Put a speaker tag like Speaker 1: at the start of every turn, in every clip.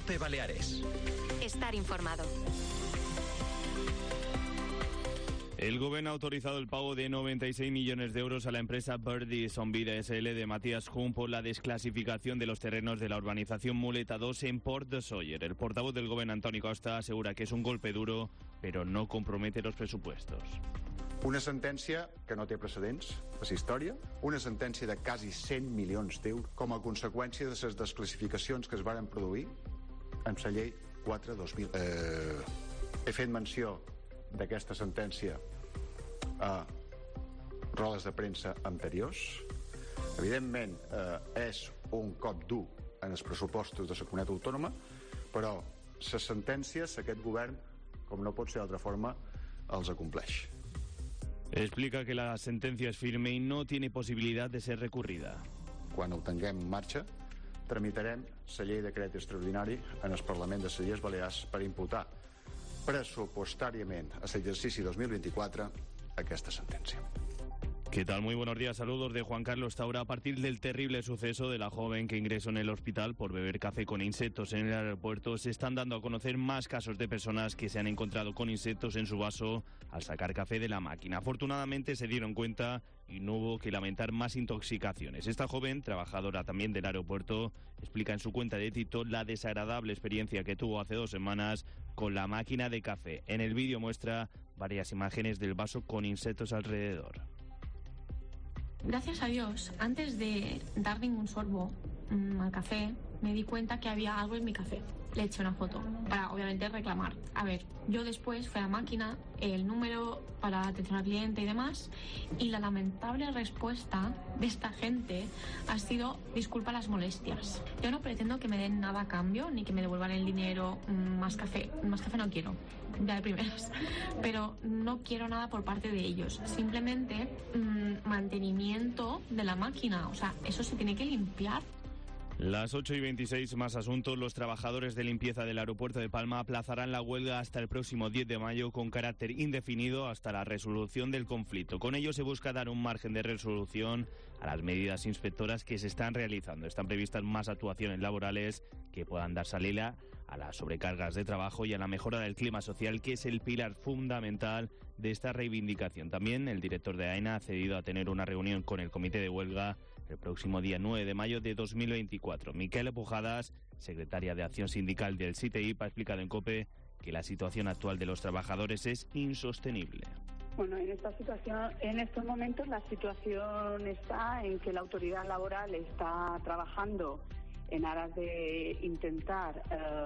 Speaker 1: COPE Baleares.
Speaker 2: Estar informado.
Speaker 3: El Gobierno ha autorizado el pago de 96 millones de euros a la empresa Verdi Sonvida SL de Matías Jun por la desclasificación de los terrenos de la urbanización Muleta 2 en Port de Sóller. El portavoz del Gobierno, Antoni Costa, asegura que es un golpe duro, pero no compromete los presupuestos.
Speaker 4: Una sentència que no té precedents a la història, una sentència de quasi 100 milions d'euros com a conseqüència de les desclassificacions que es varen produir amb la llei 4/2000. He fet menció d'aquesta sentència a rodes de premsa anteriors. Evidentment, és un cop dur en els pressupostos de la comunitat autònoma, però les sentències, aquest govern, com no pot ser d'altra forma, els acompleix.
Speaker 3: Explica que la sentencia es firme y no tiene posibilidad de ser recurrida.
Speaker 4: Quan ho tinguem en marxa, tramitarem la llei de decret extraordinari en el Parlament de les Illes Balears per imputar pressupostàriament a l'exercici 2024 aquesta sentència.
Speaker 3: ¿Qué tal? Muy buenos días. Saludos de Juan Carlos Taura. A partir del terrible suceso de la joven que ingresó en el hospital por beber café con insectos en el aeropuerto, se están dando a conocer más casos de personas que se han encontrado con insectos en su vaso al sacar café de la máquina. Afortunadamente se dieron cuenta y no hubo que lamentar más intoxicaciones. Esta joven, trabajadora también del aeropuerto, explica en su cuenta de TikTok la desagradable experiencia que tuvo hace 2 semanas con la máquina de café. En el vídeo muestra varias imágenes del vaso con insectos alrededor.
Speaker 5: Gracias a Dios, antes de dar ningún sorbo al café, me di cuenta que había algo en mi café. Le eché una foto para, obviamente, reclamar. A ver, yo después fui a la máquina, el número para atención al cliente y demás, y la lamentable respuesta de esta gente ha sido: disculpa las molestias. Yo no pretendo que me den nada a cambio, ni que me devuelvan el dinero, más café no quiero, ya de primeras, pero no quiero nada por parte de ellos. Simplemente mantenimiento de la máquina, o sea, eso se tiene que limpiar.
Speaker 3: Las 8:26, más asuntos. Los trabajadores de limpieza del aeropuerto de Palma aplazarán la huelga hasta el próximo 10 de mayo con carácter indefinido hasta la resolución del conflicto. Con ello se busca dar un margen de resolución a las medidas inspectoras que se están realizando. Están previstas más actuaciones laborales que puedan dar salida a las sobrecargas de trabajo y a la mejora del clima social, que es el pilar fundamental de esta reivindicación. También el director de AENA ha accedido a tener una reunión con el comité de huelga el próximo día 9 de mayo de 2024. Micaela Pujadas, secretaria de Acción Sindical del SITEIP, ha explicado en COPE que la situación actual de los trabajadores es insostenible.
Speaker 6: Bueno, en esta situación, en estos momentos la situación está en que la autoridad laboral está trabajando en aras de intentar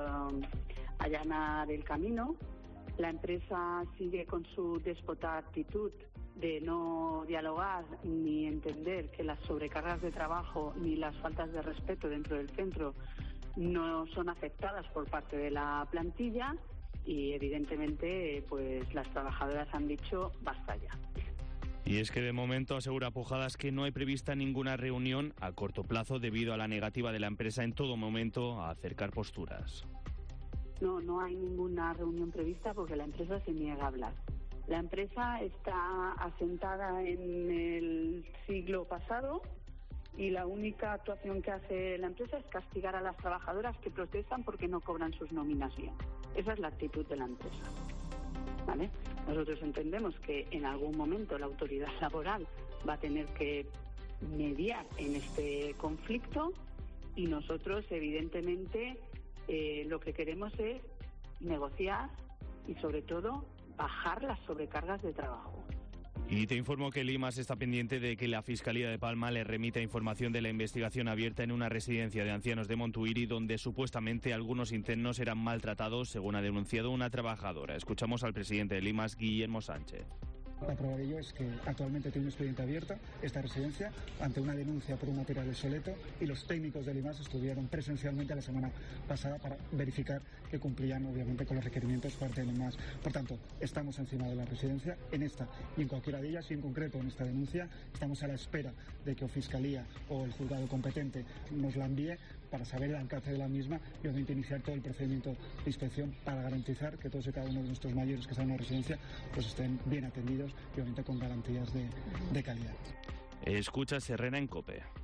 Speaker 6: allanar el camino. La empresa sigue con su déspota actitud de no dialogar ni entender que las sobrecargas de trabajo ni las faltas de respeto dentro del centro no son aceptadas por parte de la plantilla, y evidentemente pues las trabajadoras han dicho basta ya.
Speaker 3: Y es que de momento asegura Pujadas que no hay prevista ninguna reunión a corto plazo debido a la negativa de la empresa en todo momento a acercar posturas.
Speaker 6: No hay ninguna reunión prevista porque la empresa se niega a hablar. La empresa está asentada en el siglo pasado y la única actuación que hace la empresa es castigar a las trabajadoras que protestan porque no cobran sus nóminas bien. Esa es la actitud de la empresa, ¿vale? Nosotros entendemos que en algún momento la autoridad laboral va a tener que mediar en este conflicto y nosotros, evidentemente, lo que queremos es negociar y, sobre todo, bajar las sobrecargas de trabajo.
Speaker 3: Y te informo que Limas está pendiente de que la Fiscalía de Palma le remita información de la investigación abierta en una residencia de ancianos de Montuïri, donde supuestamente algunos internos eran maltratados, según ha denunciado una trabajadora. Escuchamos al presidente de Limas, Guillermo Sánchez.
Speaker 7: La prueba de ello es que actualmente tiene un expediente abierto esta residencia ante una denuncia por un material obsoleto, y los técnicos de Limas estuvieron presencialmente la semana pasada para verificar que cumplían obviamente con los requerimientos por parte de Limas. Por tanto, estamos encima de la residencia en esta y en cualquiera de ellas, y en concreto en esta denuncia estamos a la espera de que o Fiscalía o el juzgado competente nos la envíe para saber el alcance de la misma y obviamente iniciar todo el procedimiento de inspección para garantizar que todos y cada uno de nuestros mayores que están en la residencia pues estén bien atendidos y obviamente con garantías de calidad.
Speaker 3: Escucha Serrena en COPE.